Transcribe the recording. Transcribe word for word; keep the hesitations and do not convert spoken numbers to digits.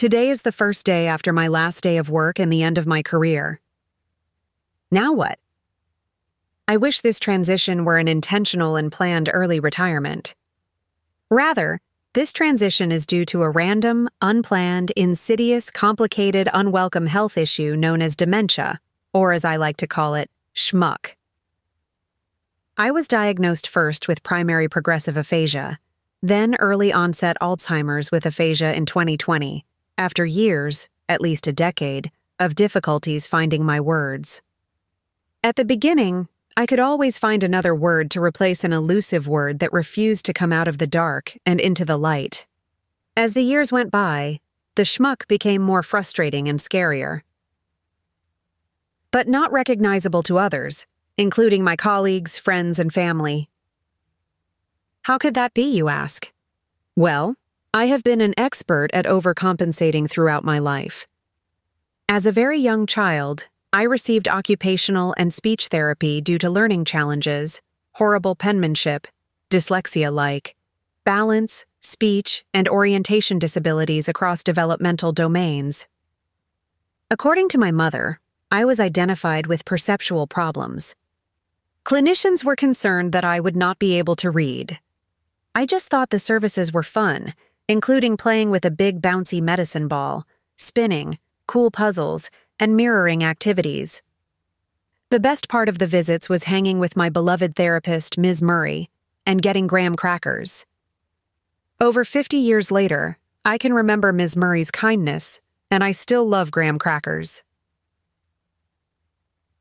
Today is the first day after my last day of work and the end of my career. Now what? I wish this transition were an intentional and planned early retirement. Rather, this transition is due to a random, unplanned, insidious, complicated, unwelcome health issue known as dementia, or as I like to call it, schmuck. I was diagnosed first with primary progressive aphasia, then early onset Alzheimer's with aphasia in twenty twenty, after years, at least a decade, of difficulties finding my words. At the beginning, I could always find another word to replace an elusive word that refused to come out of the dark and into the light. As the years went by, the schmuck became more frustrating and scarier. But not recognizable to others, including my colleagues, friends, and family. How could that be, you ask? Well, I have been an expert at overcompensating throughout my life. As a very young child, I received occupational and speech therapy due to learning challenges, horrible penmanship, dyslexia-like, balance, speech, and orientation disabilities across developmental domains. According to my mother, I was identified with perceptual problems. Clinicians were concerned that I would not be able to read. I just thought the services were fun, including playing with a big bouncy medicine ball, spinning, cool puzzles, and mirroring activities. The best part of the visits was hanging with my beloved therapist, Miz Murray, and getting graham crackers. Over fifty years later, I can remember Miz Murray's kindness, and I still love graham crackers.